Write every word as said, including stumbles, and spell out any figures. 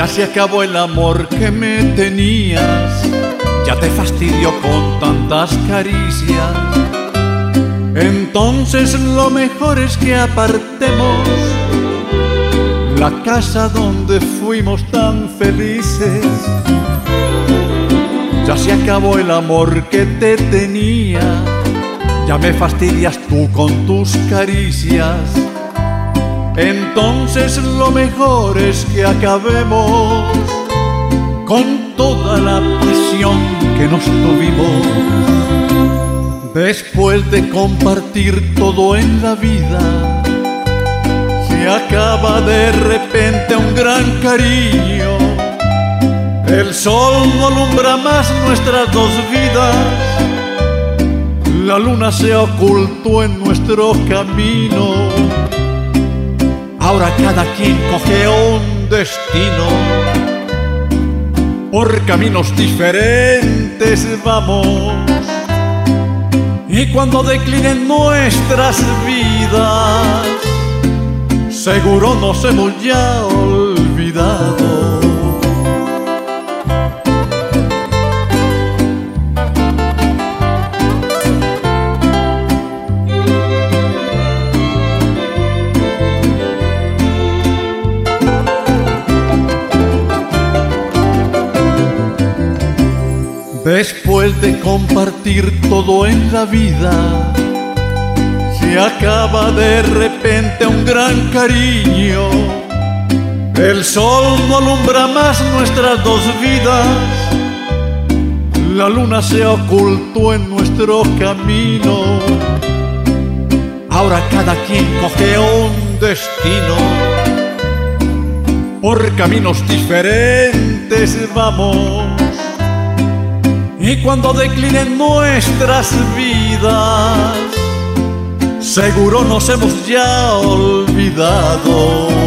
Ya se acabó el amor que me tenías, ya te fastidió con tantas caricias. Entonces lo mejor es que apartemos la casa donde fuimos tan felices. Ya se acabó el amor que te tenía, ya me fastidias tú con tus caricias. Entonces lo mejor es que acabemos con toda la pasión que nos tuvimos. Después de compartir todo en la vida, se acaba de repente un gran cariño. El sol no alumbra más nuestras dos vidas, la luna se ocultó en nuestro camino. Ahora cada quien coge un destino, por caminos diferentes vamos. Y cuando declinen nuestras vidas, seguro nos hemos ya olvidado. Después de compartir todo en la vida, se acaba de repente un gran cariño. El sol no alumbra más nuestras dos vidas, la luna se ocultó en nuestro camino. Ahora cada quien coge un destino, por caminos diferentes vamos. Y cuando declinen nuestras vidas, seguro nos hemos ya olvidado.